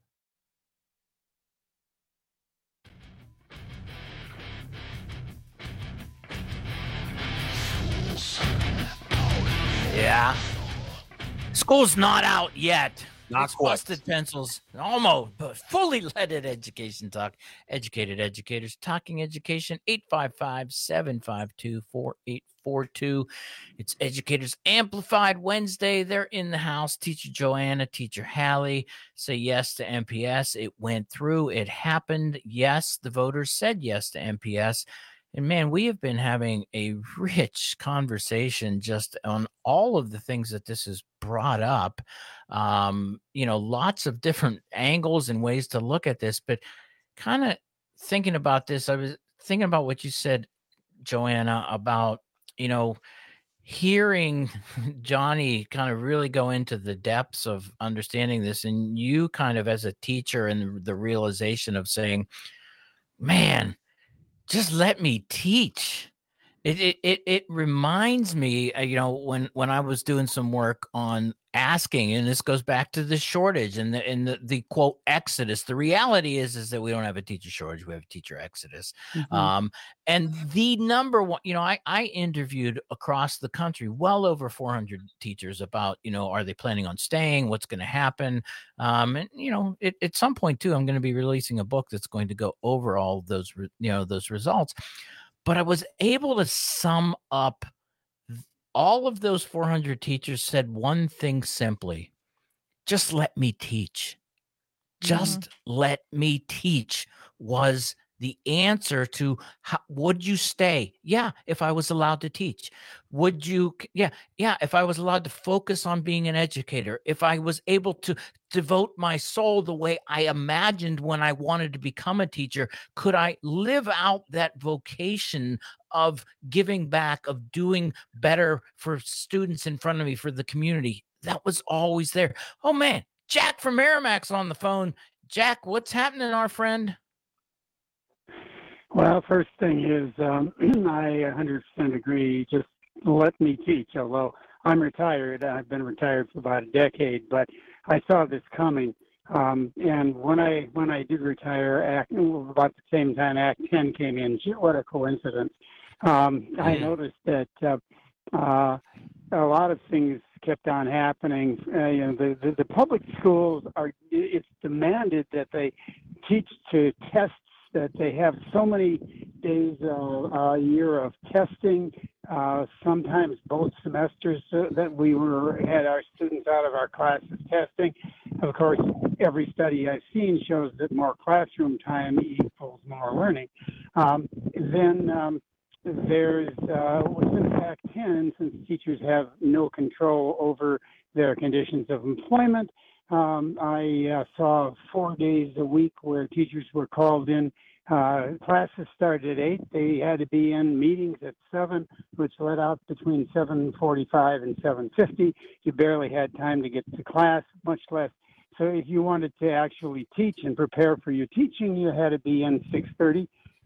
Yeah. School's not out yet. Not it's quite. Busted Pencils. Almost, but fully leaded education talk. Educated educators talking education. eight five five, seven five two, four eight four two. It's Educators Amplified Wednesday. They're in the house. Teacher Joanna, Teacher Hallie say yes to M P S. It went through. It happened. Yes, the voters said yes to M P S. And man, we have been having a rich conversation just on all of the things that this has brought up. Um, you know, lots of different angles and ways to look at this, but kind of thinking about this, I was thinking about what you said, Joanna, about, you know, hearing Johnny kind of really go into the depths of understanding this, and you kind of as a teacher and the realization of saying, man, just let me teach. It it it, it reminds me, uh, you know, when when I was doing some work on asking, and this goes back to the shortage and the and the, the quote exodus. The reality is is that we don't have a teacher shortage; we have a teacher exodus. Mm-hmm. Um, and the number one, you know, I I interviewed across the country well over four hundred teachers about, you know, are they planning on staying? What's going to happen? Um, and you know, it, at some point too, I'm going to be releasing a book that's going to go over all of those, re- you know, those results. But I was able to sum up all of those four hundred teachers said one thing simply: just let me teach. Just mm-hmm. let me teach was the answer to how, would you stay? Yeah, if I was allowed to teach. Would you? Yeah, yeah, if I was allowed to focus on being an educator, if I was able to devote my soul the way I imagined when I wanted to become a teacher, could I live out that vocation of giving back, of doing better for students in front of me, for the community? That was always there. Oh, man, Jack from Merrimack's on the phone. Jack, what's happening, our friend? Well, first thing is um, I one hundred percent agree. Just let me teach. Although I'm retired, I've been retired for about a decade, but I saw this coming. Um, and when I when I did retire, Act, about the same time Act ten came in. What a coincidence! Um, I noticed that uh, uh, a lot of things kept on happening. Uh, you know, the, the the public schools are. It's demanded that they teach to test. That they have so many days uh, a year of testing, uh, sometimes both semesters, uh, that we were had our students out of our classes testing. Of course, every study I've seen shows that more classroom time equals more learning. Um, then um, there's, uh, since Act ten, since teachers have no control over their conditions of employment, Um, I uh, saw four days a week where teachers were called in. Uh, classes started at eight. They had to be in meetings at seven, which let out between seven forty-five and seven fifty. You barely had time to get to class, much less. So if you wanted to actually teach and prepare for your teaching, you had to be in six thirty.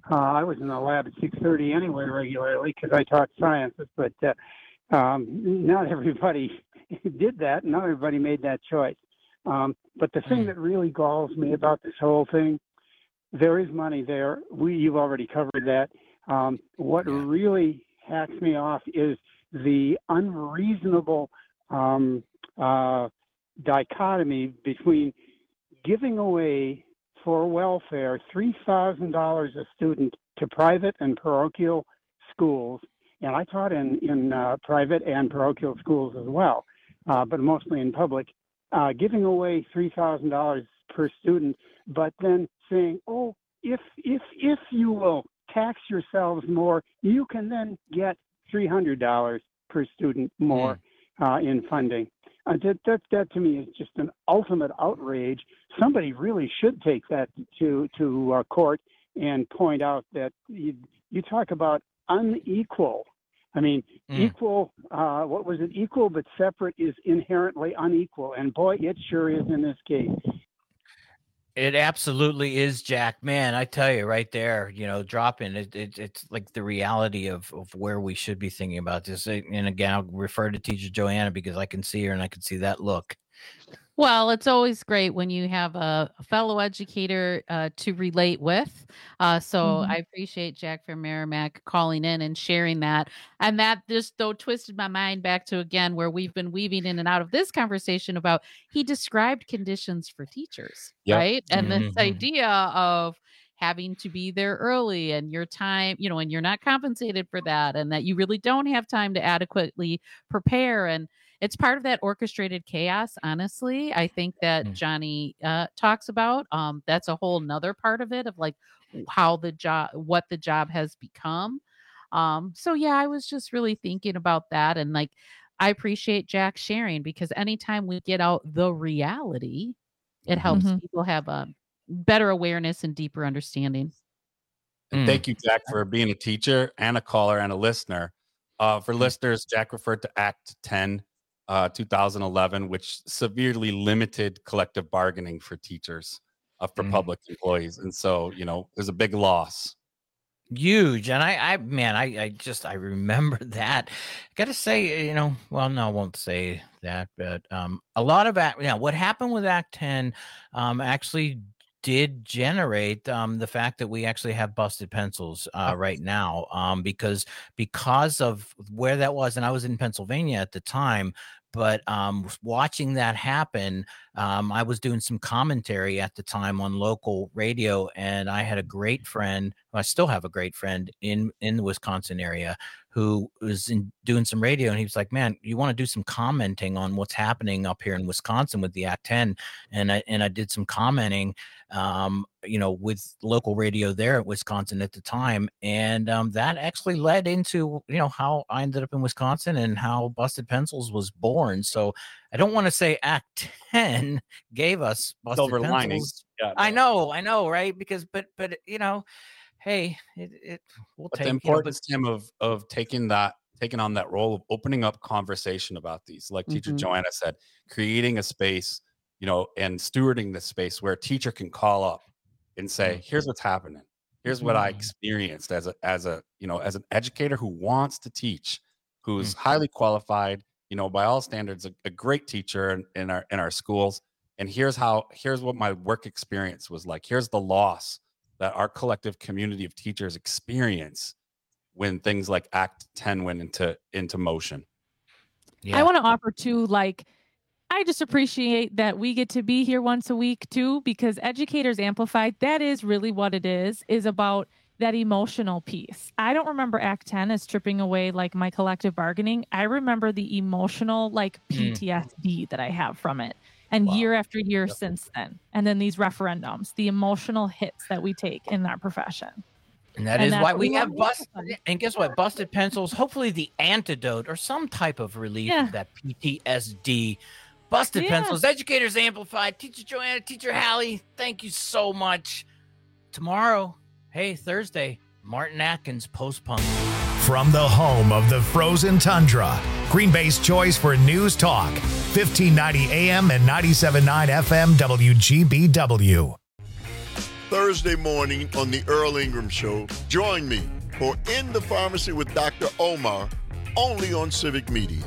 Uh, I was in the lab at six thirty anyway regularly because I taught sciences, but uh, um, not everybody did that. Not everybody made that choice. Um, but the thing that really galls me about this whole thing, there is money there. We, you've already covered that. Um, what yeah. really hacks me off is the unreasonable um, uh, dichotomy between giving away for welfare three thousand dollars a student to private and parochial schools. And I taught in, in uh, private and parochial schools as well, uh, but mostly in public, uh, giving away three thousand dollars per student, but then saying, oh, if, if, if you will tax yourselves more, you can then get three hundred dollars per student more mm. uh, in funding. Uh, that, that, that to me is just an ultimate outrage. Somebody really should take that to, to uh, court and point out that you, you talk about unequal. I mean, mm. equal, uh, what was it? Equal but separate is inherently unequal. And boy, it sure is in this case. It absolutely is, Jack. Man, I tell you right there, you know, dropping it, it, it's like the reality of, of where we should be thinking about this. And again, I'll refer to Teacher Joanna because I can see her and I can see that look. Well, it's always great when you have a, a fellow educator uh, to relate with. Uh, so mm-hmm. I appreciate Jack from Merrimack calling in and sharing that. And that just though twisted my mind back to, again, where we've been weaving in and out of this conversation about he described conditions for teachers, yep. right? And mm-hmm. this idea of having to be there early and your time, you know, and you're not compensated for that and that you really don't have time to adequately prepare. And it's part of that orchestrated chaos, honestly, I think that Johnny uh, talks about. Um, that's a whole nother part of it of like how the job, what the job has become. Um, so, yeah, I was just really thinking about that. And like, I appreciate Jack sharing because anytime we get out the reality, it helps mm-hmm. people have a better awareness and deeper understanding. And mm. thank you, Jack, for being a teacher and a caller and a listener. Uh, for listeners, Jack referred to Act ten. Uh, two thousand eleven, which severely limited collective bargaining for teachers, uh, for mm. public employees. And so, you know, there's a big loss. Huge. And I, I man, I, I just, I remember that. I got to say, you know, well, no, I won't say that, but um, a lot of, act, yeah, what happened with Act ten um, actually did generate um, the fact that we actually have busted pencils uh, right now um, because because of where that was. And I was in Pennsylvania at the time, but um, watching that happen, um, I was doing some commentary at the time on local radio, and I had a great friend, I still have a great friend in, in the Wisconsin area who was in, doing some radio, and he was like, man, you want to do some commenting on what's happening up here in Wisconsin with the Act ten? And I, and I did some commenting, um, you know, with local radio there at Wisconsin at the time. And um, that actually led into, you know, how I ended up in Wisconsin and how Busted Pencils was born. So I don't want to say Act ten gave us Busted Silver Pencils. linings. Yeah, I know, I know, right? Because, but, but, you know, hey, it, it will take the importance, you know, but, Tim, of of taking that, taking on that role of opening up conversation about these, like mm-hmm. Teacher Joanna said, creating a space, you know, and stewarding the space where a teacher can call up and say, mm-hmm. here's what's happening. Here's mm-hmm. what I experienced as a, as a, you know, as an educator who wants to teach, who's mm-hmm. highly qualified, you know, by all standards, a, a great teacher in, in our, in our schools. And here's how, here's what my work experience was like. Here's the loss that our collective community of teachers experience when things like Act ten went into, into motion. Yeah. I want to offer too, like, I just appreciate that we get to be here once a week too, because Educators Amplified, that is really what it is, is about that emotional piece. I don't remember Act ten as stripping away like my collective bargaining. I remember the emotional like P T S D mm. that I have from it. And wow. year after year yep. since then. And then these referendums, the emotional hits that we take in our profession. And that and is why we have busted. And guess what? Busted Pencils, hopefully the antidote or some type of relief yeah. of that P T S D. Busted yeah. Pencils, Educators Amplified, Teacher Joanna, Teacher Hallie, thank you so much. Tomorrow, hey, Thursday, Martin Atkins post-punk. From the home of the frozen tundra, Green Bay's choice for news talk, fifteen ninety A M and ninety-seven point nine F M W G B W. Thursday morning on the Earl Ingram Show. Join me for In the Pharmacy with Doctor Omar, only on Civic Media.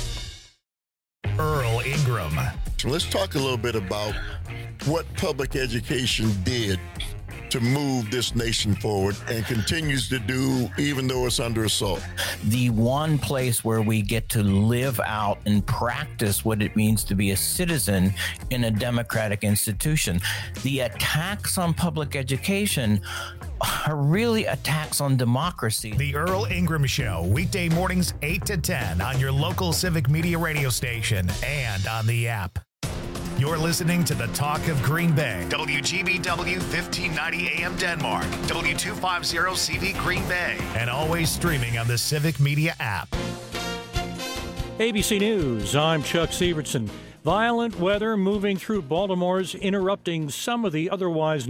Earl Ingram. So let's talk a little bit about what public education did to move this nation forward and continues to do even though it's under assault. The one place where we get to live out and practice what it means to be a citizen in a democratic institution. The attacks on public education are really attacks on democracy. The Earl Ingram Show, weekday mornings eight to ten on your local Civic Media radio station and on the app. You're listening to the Talk of Green Bay. W G B W fifteen ninety A M Denmark. W two fifty C V Green Bay. And always streaming on the Civic Media app. A B C News, I'm Chuck Severson. Violent weather moving through Baltimore's interrupting some of the otherwise